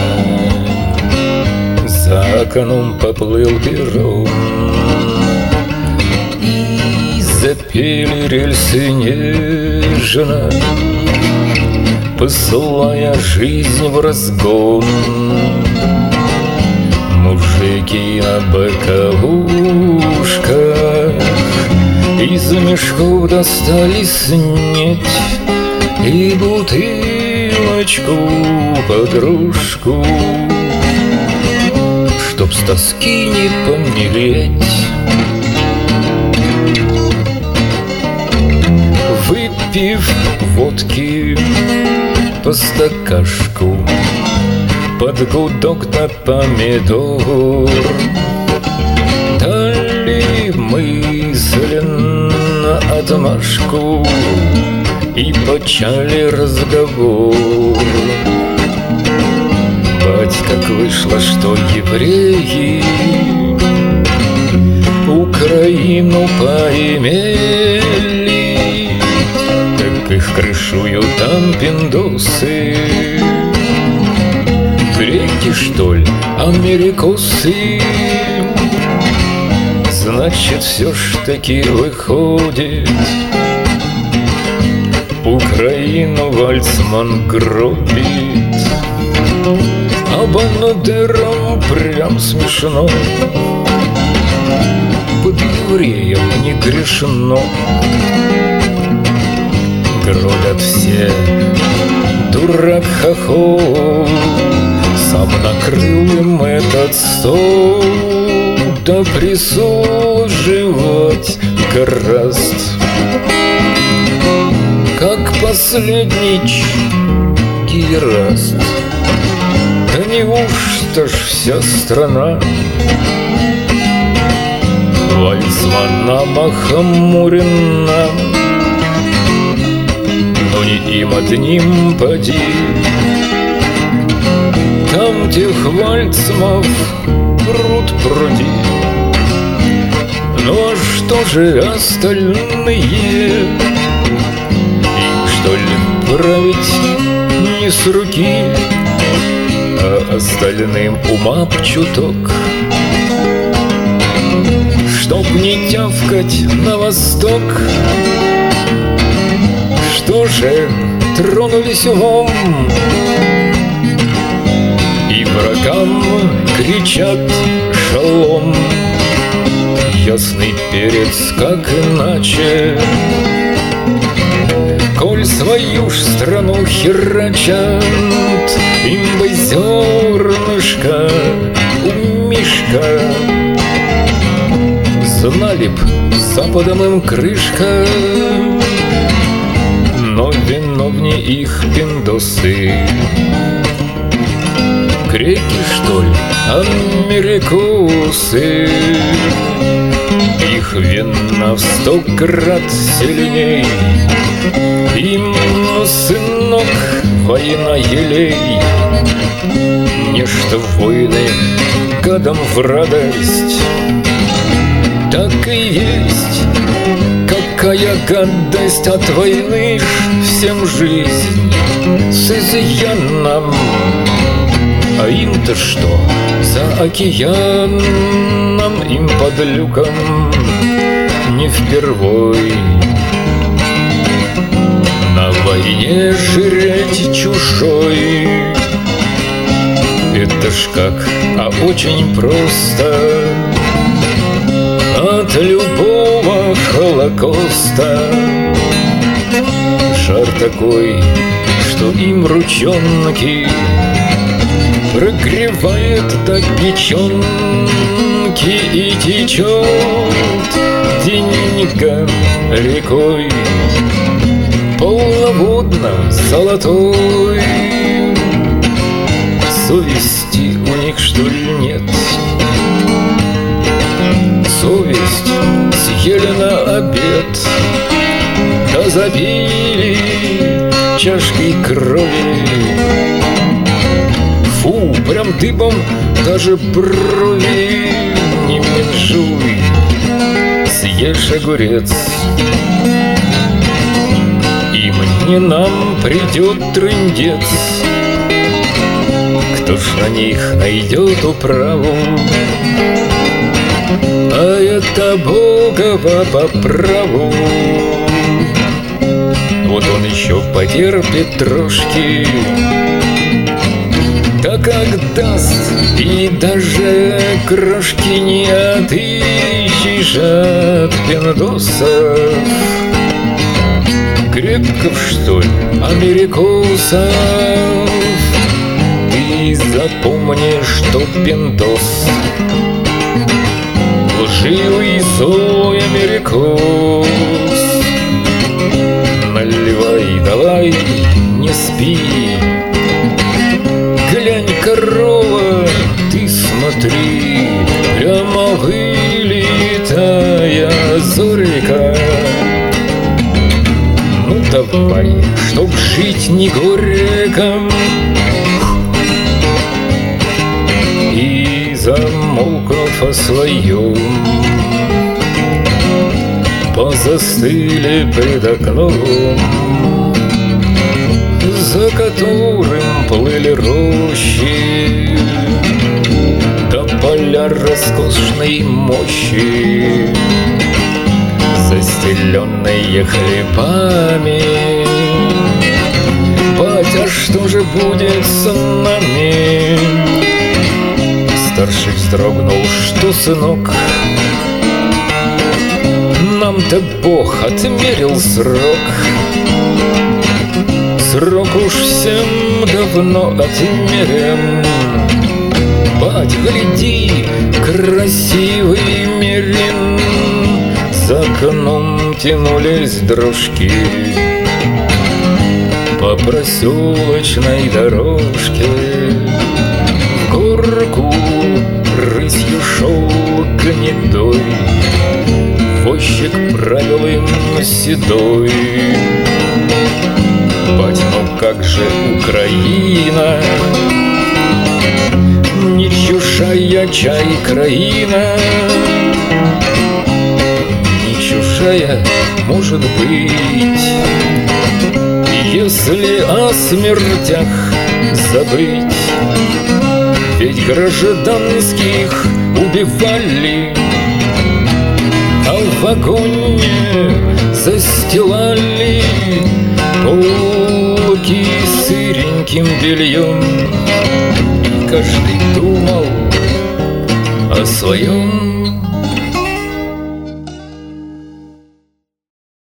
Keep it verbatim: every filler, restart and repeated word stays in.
За окном поплыл перрон, и запели рельсы нежно, посылая жизнь в разгон. Мужики на боковушках из мешков достали снеть и бутылочку подружку, чтоб с тоски не помереть. Выпив водки по стакашку под гудок на помидор, дали мысленно отмашку и почали разговор. Бать, как вышло, что евреи Украину поимели, так их крышуют там пиндосы. Греки, что ли, америкосы? Значит, все ж таки выходит, Украину вальцман гробит. А банадерам прям смешно, под евреем не грешно. Гробят все, дурак хохол, сам накрыл им этот стол, да прислуживать гораст, как последний гераст. Да неужто ж вся страна вальцманом охмурена? Но не им одним поди, там тех вальцмов пруд пруди. Ну а что же остальные? Им что ли править не с руки, а остальным ума б чуток, чтоб не тявкать на восток. Что же тронулись умом и врагам кричат шалом? Ясный перец, как иначе, коль свою ж страну херачат, им бы зернышко у мишка. Знали б, западом им крышка, но виновни их пиндосы. Греки, что ли, америкосы? Их вина в сто крат сильней. Им, сынок, война елей. Нечто войны годом в радость. Так и есть, какая гадость от войны ж всем жизнь с изъяном. А им-то что за океаном, им под люком не впервой. На войне жреть чужой, это ж как, а очень просто. От любого холокоста жар такой, что им ручонки прогревает до печенки, и течет деньга рекой полноводно золотой. Совести у них, что ли, нет? Совесть съели на обед, да забили чашкой крови. Фу, прям дыбом даже брови не менжуй, съешь огурец. Им не нам придет трындец, кто кто ж на них найдет управу? А это Богова по праву. Вот он еще потерпит трошки, так как даст, и даже крошки не отыщешь от пиндосов. Греков, что ли, америкосов? Ты запомни, что пиндос лживый и злой америкос. Наливай, давай, не спи. Глянь, корова, ты смотри, прямо вылетая зорька. Ну давай, чтоб жить не горьком. И замолкнув о своем, позастыли пред окном, за которым плыли рощи до поля роскошной мощи, застеленные хлебами. Батя, что же будет с нами? Старший вздрогнул, что, сынок, нам-то Бог отмерил срок. Срок уж всем давно отмерен. Бать, гляди, красивый мерин. За окном тянулись дрожки по проселочной дорожке. В горку рысью шел гнедой, возчик правил им седой. Бать, ну как же Украина, не чужая чай краина. Не чужая, может быть, если о смертях забыть. Ведь гражданских убивали, а в вагоне застилали полки сыреньким бельем. И каждый думал о своем.